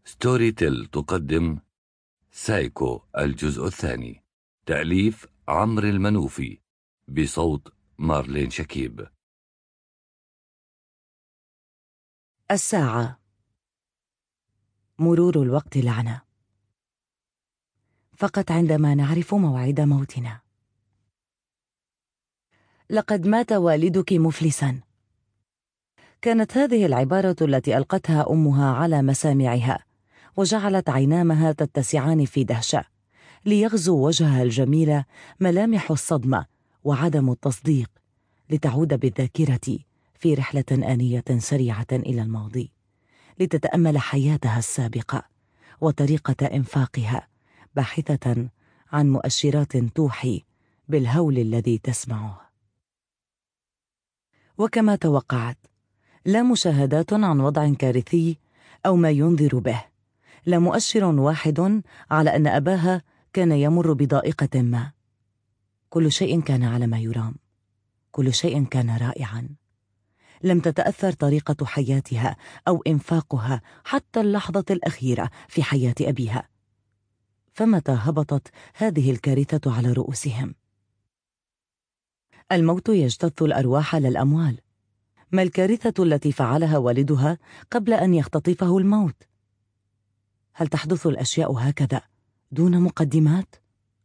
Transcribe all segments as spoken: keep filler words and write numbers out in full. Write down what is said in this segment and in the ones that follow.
ستوري تيل تقدم سايكو الجزء الثاني، تأليف عمرو المنوفي، بصوت مارلين شكيب. الساعة. مرور الوقت لعنة، فقط عندما نعرف موعد موتنا. لقد مات والدك مفلسا. كانت هذه العبارة التي ألقتها أمها على مسامعها، وجعلت عينامها تتسعان في دهشة، ليغزو وجهها الجميل ملامح الصدمة وعدم التصديق، لتعود بالذاكرة في رحلة آنية سريعة إلى الماضي، لتتأمل حياتها السابقة وطريقة إنفاقها، باحثة عن مؤشرات توحي بالهول الذي تسمعه. وكما توقعت، لا مشاهدات عن وضع كارثي أو ما ينذر به، لا مؤشر واحد على أن أباها كان يمر بضائقة ما. كل شيء كان على ما يرام، كل شيء كان رائعا. لم تتأثر طريقة حياتها أو إنفاقها حتى اللحظة الأخيرة في حياة أبيها. فمتى هبطت هذه الكارثة على رؤوسهم؟ الموت يجتث الأرواح لا الأموال. ما الكارثة التي فعلها والدها قبل أن يختطفه الموت؟ هل تحدث الأشياء هكذا دون مقدمات؟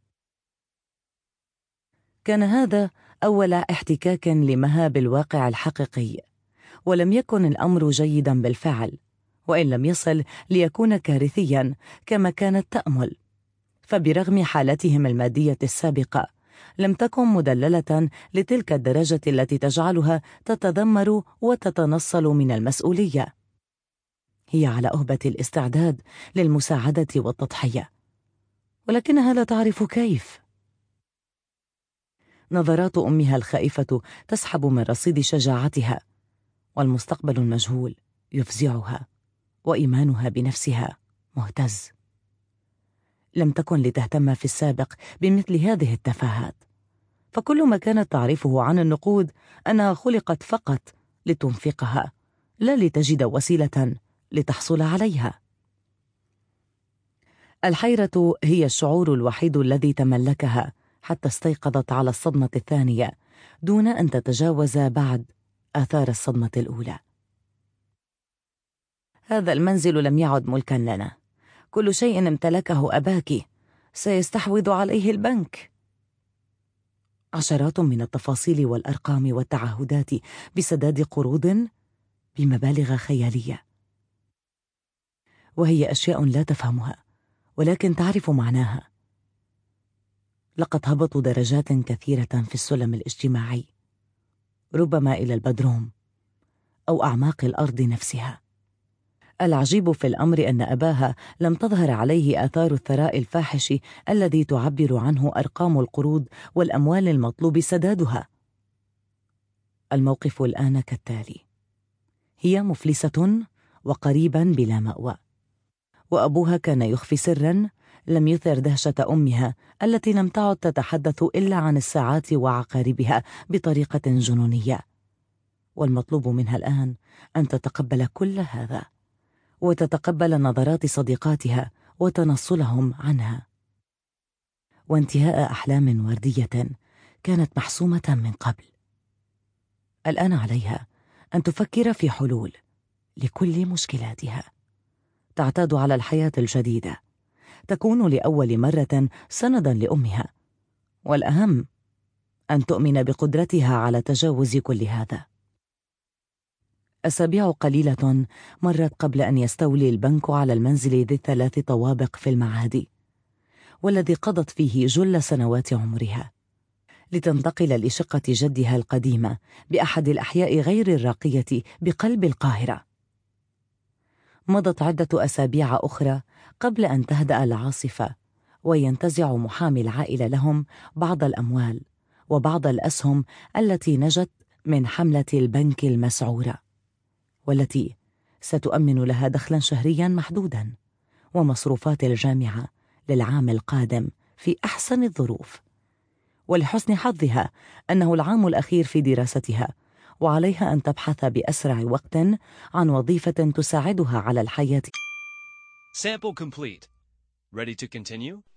كان هذا أول احتكاك لمها بالواقع الحقيقي، ولم يكن الأمر جيدا بالفعل، وإن لم يصل ليكون كارثيا كما كانت تأمل. فبرغم حالتهم المادية السابقة، لم تكن مدللة لتلك الدرجة التي تجعلها تتذمر وتتنصل من المسؤولية. هي على أهبة الاستعداد للمساعدة والتضحية، ولكنها لا تعرف كيف. نظرات أمها الخائفة تسحب من رصيد شجاعتها، والمستقبل المجهول يفزعها، وإيمانها بنفسها مهتز. لم تكن لتهتم في السابق بمثل هذه التفاهات، فكل ما كانت تعرفه عن النقود أنها خلقت فقط لتنفقها، لا لتجد وسيلة لتحصل عليها. الحيرة هي الشعور الوحيد الذي تملكها حتى استيقظت على الصدمة الثانية دون أن تتجاوز بعد آثار الصدمة الأولى. هذا المنزل لم يعد ملكا لنا، كل شيء امتلكه أباك سيستحوذ عليه البنك. عشرات من التفاصيل والأرقام والتعهدات بسداد قروض بمبالغ خيالية، وهي أشياء لا تفهمها ولكن تعرف معناها. لقد هبطوا درجات كثيرة في السلم الاجتماعي، ربما إلى البدروم أو أعماق الأرض نفسها. العجيب في الأمر أن أباها لم تظهر عليه آثار الثراء الفاحش الذي تعبر عنه أرقام القروض والأموال المطلوب سدادها. الموقف الآن كالتالي: هي مفلسة وقريبا بلا مأوى، وأبوها كان يخفي سرا لم يثر دهشة أمها التي لم تعد تتحدث إلا عن الساعات وعقاربها بطريقة جنونية. والمطلوب منها الآن أن تتقبل كل هذا، وتتقبل نظرات صديقاتها وتنصلهم عنها، وانتهاء أحلام وردية كانت محسومة من قبل. الآن عليها أن تفكر في حلول لكل مشكلاتها، تعتاد على الحياة الجديدة، تكون لأول مرة سندا لأمها، والأهم أن تؤمن بقدرتها على تجاوز كل هذا. أسابيع قليلة مرت قبل أن يستولي البنك على المنزل ذي الثلاث طوابق في المعادي، والذي قضت فيه جل سنوات عمرها، لتنتقل لشقة جدها القديمة بأحد الأحياء غير الراقية بقلب القاهرة. مضت عدة أسابيع أخرى قبل أن تهدأ العاصفة، وينتزع محامي العائلة لهم بعض الأموال وبعض الأسهم التي نجت من حملة البنك المسعورة، والتي ستؤمن لها دخلا شهريا محدودا ومصروفات الجامعة للعام القادم في أحسن الظروف. ولحسن حظها أنه العام الأخير في دراستها، وعليها أن تبحث بأسرع وقت عن وظيفة تساعدها على الحياة Sample complete. Ready to continue?